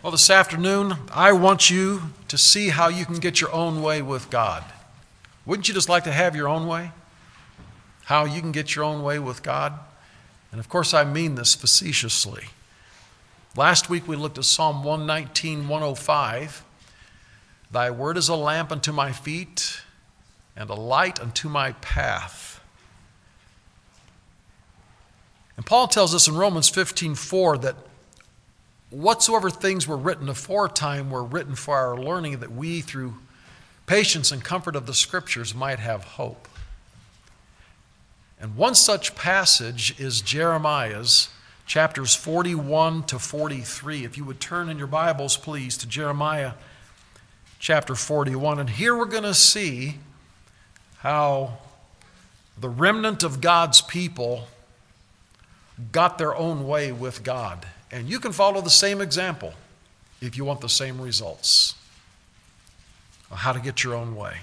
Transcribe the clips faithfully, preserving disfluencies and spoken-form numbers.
Well, this afternoon, I want you to see how you can get your own way with God. Wouldn't you just like to have your own way? How you can get your own way with God? And of course, I mean this facetiously. Last week, we looked at Psalm one nineteen, one oh five. Thy word is a lamp unto my feet and a light unto my path. And Paul tells us in Romans fifteen, four that whatsoever things were written aforetime were written for our learning, that we, through patience and comfort of the Scriptures, might have hope. And one such passage is Jeremiah's chapters forty-one to forty-three. If you would turn in your Bibles, please, to Jeremiah chapter forty-one. And here we're going to see how the remnant of God's people got their own way with God. And you can follow the same example if you want the same results of how to get your own way.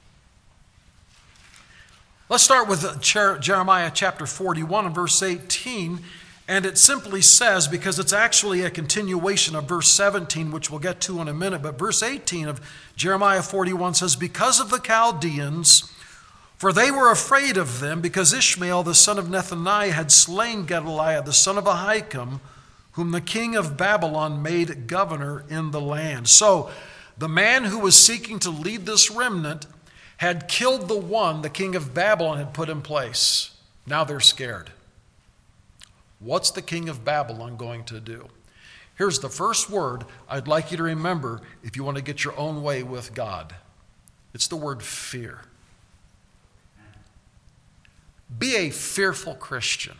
Let's start with Jeremiah chapter forty-one and verse eighteen. And it simply says, because it's actually a continuation of verse seventeen, which we'll get to in a minute, but verse eighteen of Jeremiah forty-one says, because of the Chaldeans, for they were afraid of them, because Ishmael the son of Nethaniah had slain Gedaliah the son of Ahikam, whom the king of Babylon made governor in the land. So the man who was seeking to lead this remnant had killed the one the king of Babylon had put in place. Now they're scared. What's the king of Babylon going to do? Here's the first word I'd like you to remember if you want to get your own way with God. It's the word fear. Be a fearful Christian.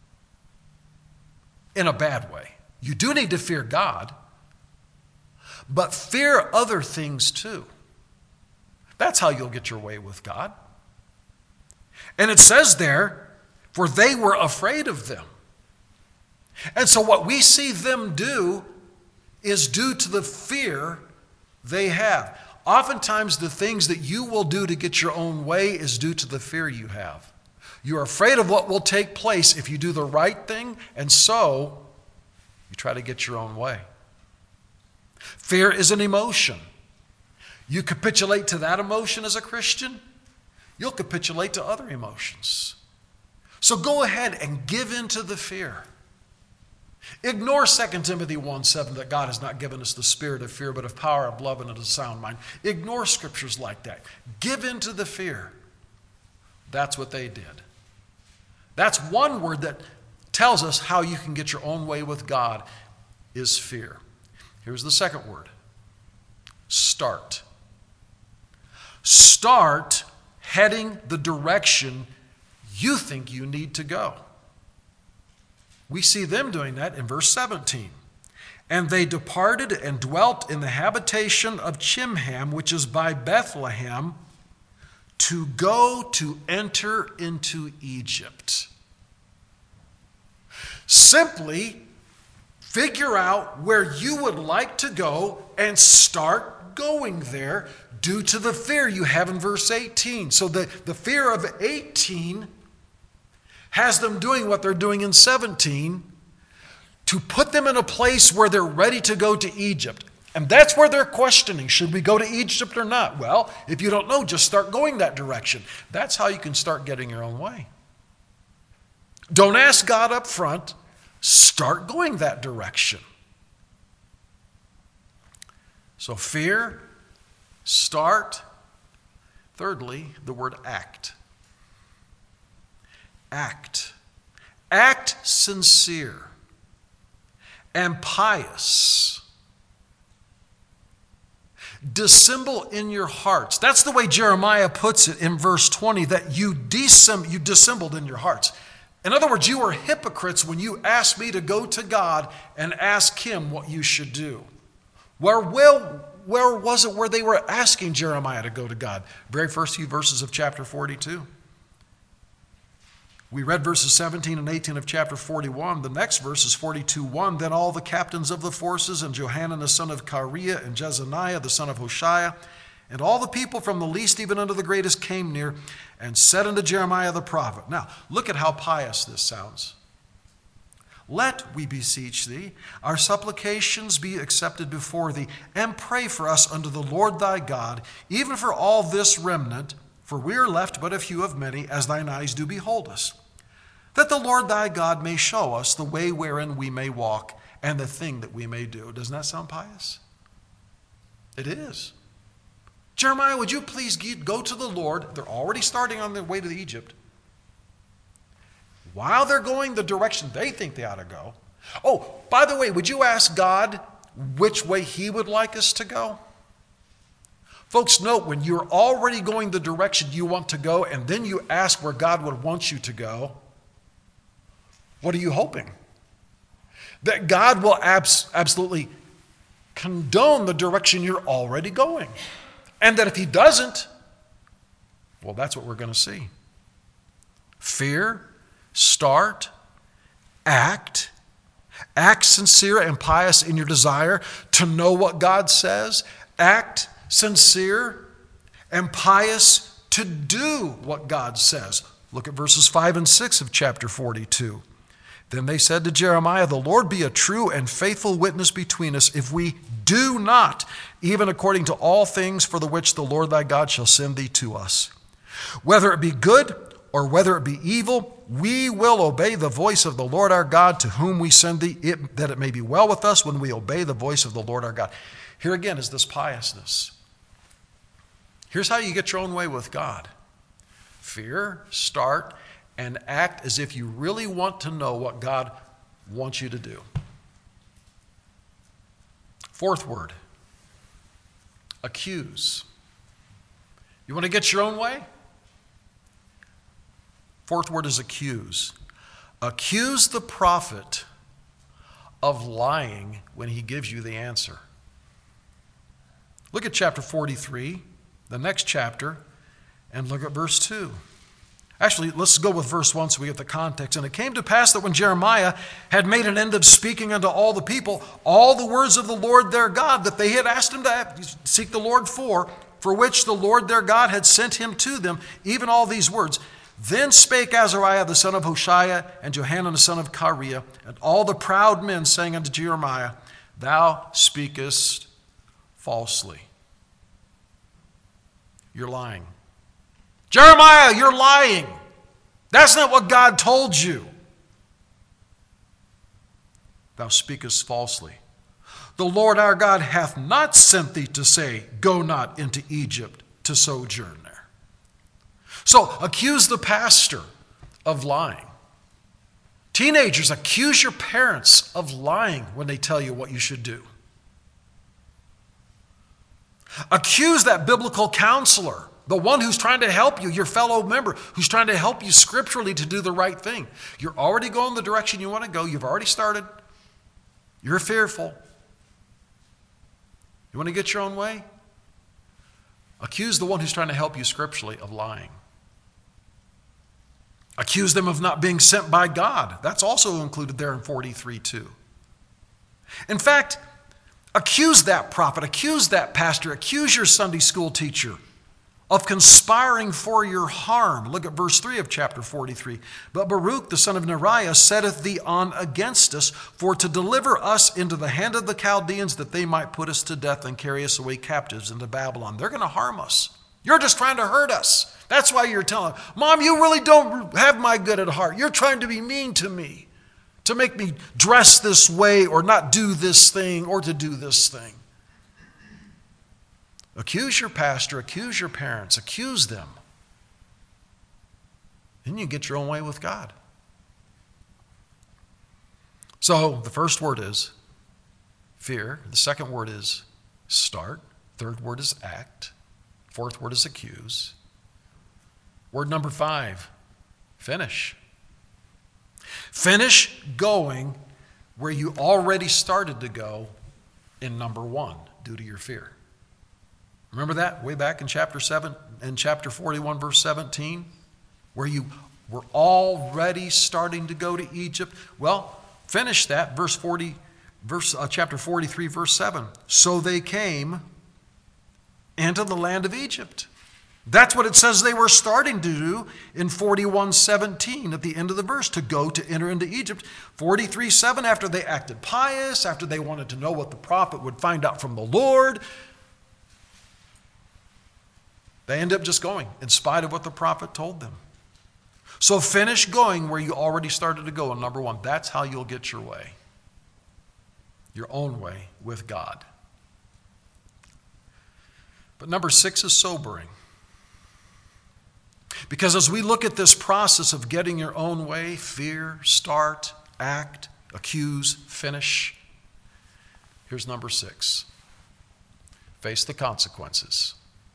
In a bad way. You do need to fear God, but fear other things too. That's how you'll get your way with God. And it says there, for they were afraid of them. And so what we see them do is due to the fear they have. Oftentimes the things that you will do to get your own way is due to the fear you have. You're afraid of what will take place if you do the right thing, and so you try to get your own way. Fear is an emotion. You capitulate to that emotion as a Christian, you'll capitulate to other emotions. So go ahead and give in to the fear. Ignore Second Timothy one seven, that God has not given us the spirit of fear, but of power, of love, and of a sound mind. Ignore scriptures like that. Give in to the fear. That's what they did. That's one word that tells us how you can get your own way with God, is fear. Here's the second word. Start. Start heading the direction you think you need to go. We see them doing that in verse seventeen. And they departed and dwelt in the habitation of Chimham, which is by Bethlehem, to go to enter into Egypt. Simply figure out where you would like to go and start going there due to the fear you have in verse eighteen. So the, the fear of eighteen has them doing what they're doing in seventeen to put them in a place where they're ready to go to Egypt. And that's where they're questioning, should we go to Egypt or not? Well, if you don't know, just start going that direction. That's how you can start getting your own way. Don't ask God up front. Start going that direction. So fear, start. Thirdly, the word act. Act. Act sincere and pious. Dissemble in your hearts. That's the way Jeremiah puts it in verse twenty, that you, dissemb- you dissembled in your hearts. In other words, you were hypocrites when you asked me to go to God and ask him what you should do. Where, well, where was it where they were asking Jeremiah to go to God? Very first few verses of chapter forty-two. We read verses seventeen and eighteen of chapter forty-one. The next verse is forty-two one. Then all the captains of the forces, and Johanan the son of Kareah, and Jezaniah the son of Hoshea, and all the people from the least even unto the greatest came near, and said unto Jeremiah the prophet. Now, look at how pious this sounds. Let, we beseech thee, our supplications be accepted before thee, and pray for us unto the Lord thy God, even for all this remnant, for we are left but a few of many, as thine eyes do behold us, that the Lord thy God may show us the way wherein we may walk, and the thing that we may do. Doesn't that sound pious? It is. Jeremiah, would you please go to the Lord? They're already starting on their way to Egypt. While they're going the direction they think they ought to go. Oh, by the way, would you ask God which way he would like us to go? Folks, note, when you're already going the direction you want to go, and then you ask where God would want you to go, what are you hoping? That God will abs- absolutely condone the direction you're already going. And that if he doesn't, well, that's what we're going to see. Fear, start, act, act sincere and pious in your desire to know what God says. Act sincere and pious to do what God says. Look at verses five and six of chapter forty-two. Then they said to Jeremiah, the Lord be a true and faithful witness between us if we do not, even according to all things for the which the Lord thy God shall send thee to us. Whether it be good or whether it be evil, we will obey the voice of the Lord our God to whom we send thee, it, that it may be well with us when we obey the voice of the Lord our God. Here again is this piousness. Here's how you get your own way with God. Fear, start, and act as if you really want to know what God wants you to do. Fourth word, accuse. You want to get your own way? Fourth word is accuse. Accuse the prophet of lying when he gives you the answer. Look at chapter forty-three, the next chapter, and look at verse two. Actually, let's go with verse one so we get the context. And it came to pass that when Jeremiah had made an end of speaking unto all the people, all the words of the Lord their God that they had asked him to seek the Lord for, for which the Lord their God had sent him to them, even all these words. Then spake Azariah the son of Hoshea, and Johanan the son of Kareah, and all the proud men, saying unto Jeremiah, thou speakest falsely. You're lying. Jeremiah, you're lying. That's not what God told you. Thou speakest falsely. The Lord our God hath not sent thee to say, go not into Egypt to sojourn there. So accuse the pastor of lying. Teenagers, accuse your parents of lying when they tell you what you should do. Accuse that biblical counselor, the one who's trying to help you, your fellow member, who's trying to help you scripturally to do the right thing. You're already going the direction you want to go. You've already started. You're fearful. You want to get your own way? Accuse the one who's trying to help you scripturally of lying. Accuse them of not being sent by God. That's also included there in forty-three too. In fact, accuse that prophet, accuse that pastor, accuse your Sunday school teacher of conspiring for your harm. Look at verse three of chapter forty-three. But Baruch, the son of Neriah, setteth thee on against us, for to deliver us into the hand of the Chaldeans, that they might put us to death and carry us away captives into Babylon. They're going to harm us. You're just trying to hurt us. That's why you're telling them, Mom, you really don't have my good at heart. You're trying to be mean to me, to make me dress this way or not do this thing or to do this thing. Accuse your pastor, accuse your parents, accuse them. Then you get your own way with God. So the first word is fear. The second word is start. Third word is act. Fourth word is accuse. Word number five, finish. Finish going where you already started to go in number one due to your fear. Remember that way back in chapter seven, in chapter forty-one, verse seventeen, where you were already starting to go to Egypt? Well, finish that, verse forty, verse uh, chapter forty-three, verse seven. So they came into the land of Egypt. That's what it says they were starting to do in forty-one seventeen at the end of the verse, to go to enter into Egypt. forty-three seven, after they acted pious, after they wanted to know what the prophet would find out from the Lord, they end up just going in spite of what the prophet told them. So finish going where you already started to go. And number one, that's how you'll get your way. Your own way with God. But number six is sobering. Because as we look at this process of getting your own way, fear, start, act, accuse, finish, here's number six. Face the consequences.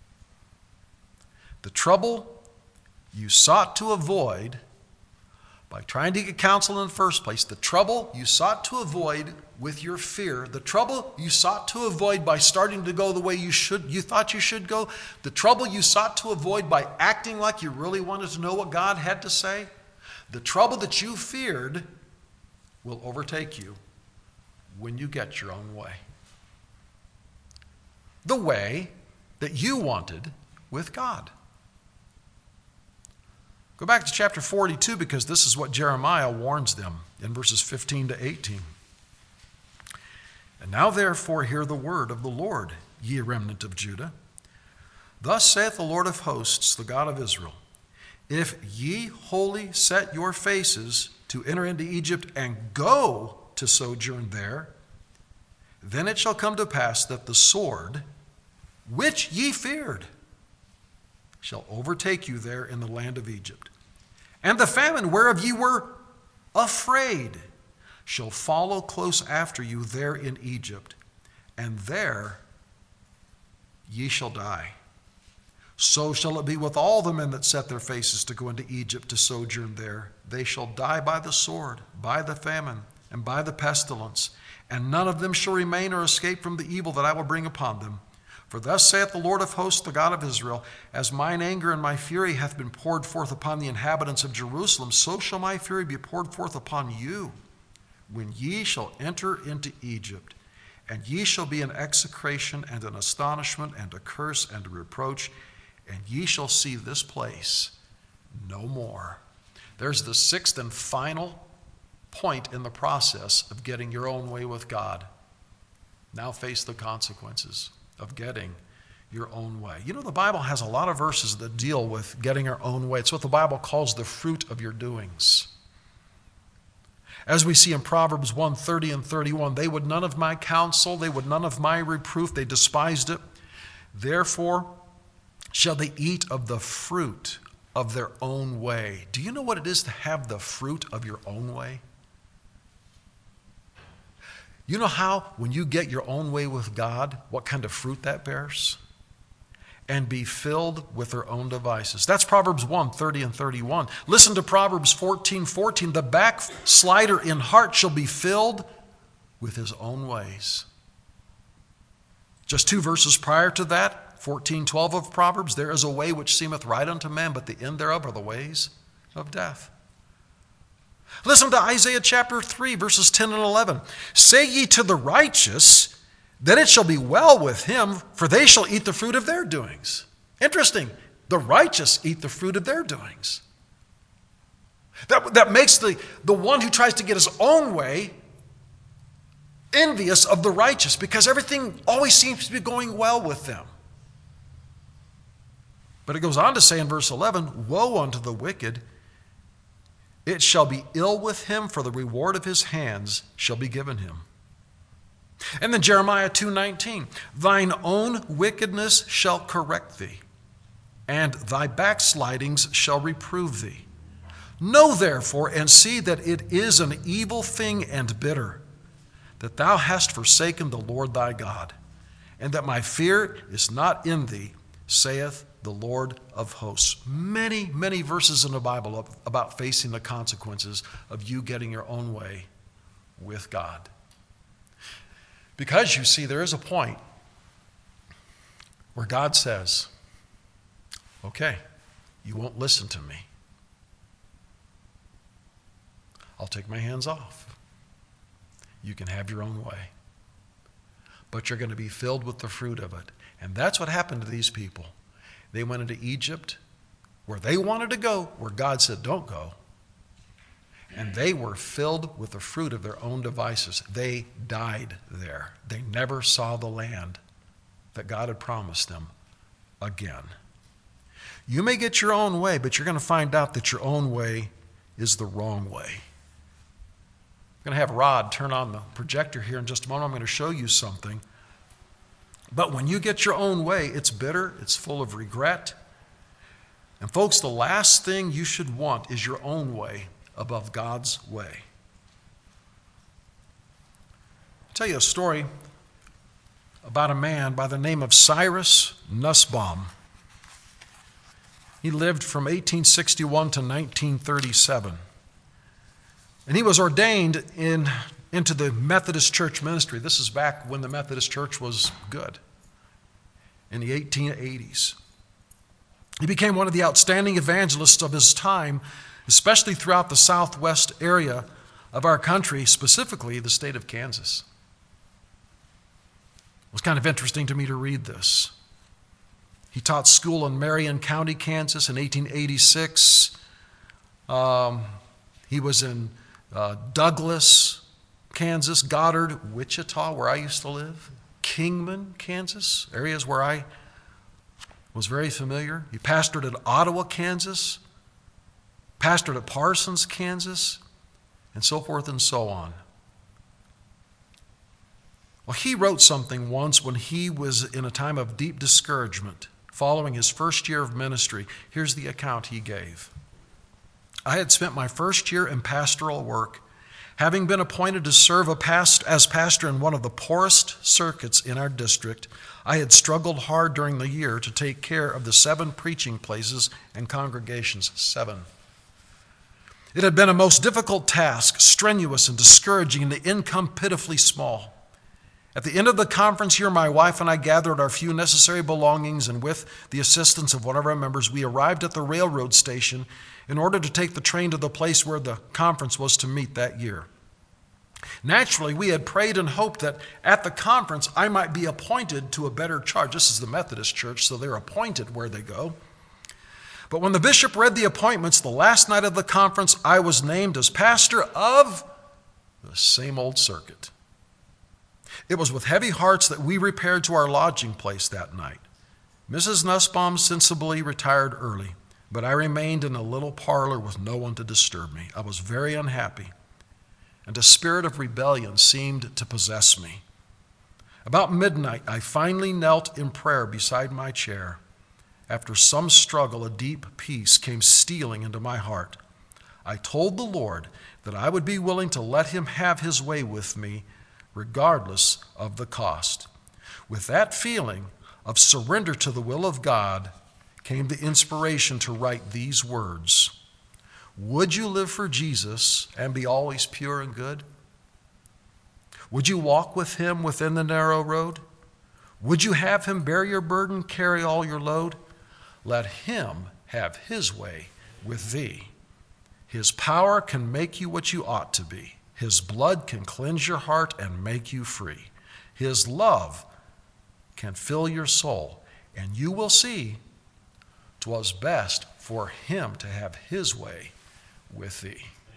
The trouble you sought to avoid by trying to get counsel in the first place, the trouble you sought to avoid with your fear, the trouble you sought to avoid by starting to go the way you should, you thought you should go, the trouble you sought to avoid by acting like you really wanted to know what God had to say, the trouble that you feared will overtake you when you get your own way. The way that you wanted with God. Go back to chapter forty-two, because this is what Jeremiah warns them in verses fifteen to eighteen. And now therefore hear the word of the Lord, ye remnant of Judah. Thus saith the Lord of hosts, the God of Israel, if ye wholly set your faces to enter into Egypt and go to sojourn there, then it shall come to pass that the sword, which ye feared, shall overtake you there in the land of Egypt. And the famine whereof ye were afraid shall follow close after you there in Egypt, and there ye shall die. So shall it be with all the men that set their faces to go into Egypt to sojourn there. They shall die by the sword, by the famine, and by the pestilence, and none of them shall remain or escape from the evil that I will bring upon them. For thus saith the Lord of hosts, the God of Israel, as mine anger and my fury hath been poured forth upon the inhabitants of Jerusalem, so shall my fury be poured forth upon you, when ye shall enter into Egypt, and ye shall be an execration and an astonishment and a curse and a reproach, and ye shall see this place no more. There's the sixth and final point in the process of getting your own way with God. Now face the consequences of getting your own way. You know, the Bible has a lot of verses that deal with getting our own way. It's what the Bible calls the fruit of your doings. As we see in Proverbs one, thirty and thirty-one, they would none of my counsel, they would none of my reproof, they despised it. Therefore shall they eat of the fruit of their own way. Do you know what it is to have the fruit of your own way? You know how, when you get your own way with God, what kind of fruit that bears? And be filled with their own devices. That's Proverbs one, thirty and thirty-one. Listen to Proverbs fourteen, fourteen. The backslider in heart shall be filled with his own ways. Just two verses prior to that, fourteen, twelve of Proverbs, there is a way which seemeth right unto man, but the end thereof are the ways of death. Listen to Isaiah chapter three, verses ten and eleven. Say ye to the righteous, that it shall be well with him, for they shall eat the fruit of their doings. Interesting. The righteous eat the fruit of their doings. That, that makes the, the one who tries to get his own way envious of the righteous, because everything always seems to be going well with them. But it goes on to say in verse eleven, woe unto the wicked, it shall be ill with him, for the reward of his hands shall be given him. And then Jeremiah two nineteen, thine own wickedness shall correct thee, and thy backslidings shall reprove thee. Know therefore and see that it is an evil thing and bitter, that thou hast forsaken the Lord thy God, and that my fear is not in thee, saith the Lord of hosts. Many, many verses in the Bible about facing the consequences of you getting your own way with God. Because you see, there is a point where God says, okay, you won't listen to me. I'll take my hands off. You can have your own way. But you're going to be filled with the fruit of it. And that's what happened to these people. They went into Egypt, where they wanted to go, where God said, don't go. And they were filled with the fruit of their own devices. They died there. They never saw the land that God had promised them again. You may get your own way, but you're going to find out that your own way is the wrong way. I'm going to have Rod turn on the projector here in just a moment. I'm going to show you something. But when you get your own way, it's bitter, it's full of regret. And folks, the last thing you should want is your own way above God's way. I'll tell you a story about a man by the name of Cyrus Nussbaum. He lived from eighteen sixty-one to nineteen thirty-seven. And he was ordained in, into the Methodist Church ministry. This is back when the Methodist Church was good, in the eighteen eighties. He became one of the outstanding evangelists of his time, especially throughout the southwest area of our country, specifically the state of Kansas. It was kind of interesting to me to read this. He taught school in Marion County, Kansas in eighteen eighty-six. Um, he was in uh, Douglas, Kansas, Goddard, Wichita, where I used to live, Kingman, Kansas, areas where I was very familiar. He pastored at Ottawa, Kansas, pastored at Parsons, Kansas, and so forth and so on. Well, he wrote something once when he was in a time of deep discouragement following his first year of ministry. Here's the account he gave. I had spent my first year in pastoral work, having been appointed to serve a past, as pastor in one of the poorest circuits in our district. I had struggled hard during the year to take care of the seven preaching places and congregations. Seven. It had been a most difficult task, strenuous and discouraging, and the income pitifully small. At the end of the conference year, my wife and I gathered our few necessary belongings, and with the assistance of one of our members, we arrived at the railroad station in order to take the train to the place where the conference was to meet that year. Naturally, we had prayed and hoped that at the conference I might be appointed to a better charge. This is the Methodist Church, so they're appointed where they go. But when the bishop read the appointments, the last night of the conference, I was named as pastor of the same old circuit. It was with heavy hearts that we repaired to our lodging place that night. Missus Nussbaum sensibly retired early, but I remained in a little parlor with no one to disturb me. I was very unhappy, and a spirit of rebellion seemed to possess me. About midnight, I finally knelt in prayer beside my chair. After some struggle, a deep peace came stealing into my heart. I told the Lord that I would be willing to let him have his way with me, regardless of the cost. With that feeling of surrender to the will of God came the inspiration to write these words. Would you live for Jesus and be always pure and good? Would you walk with him within the narrow road? Would you have him bear your burden, carry all your load? Let him have his way with thee. His power can make you what you ought to be. His blood can cleanse your heart and make you free. His love can fill your soul, and you will see 'twas best for him to have his way with thee.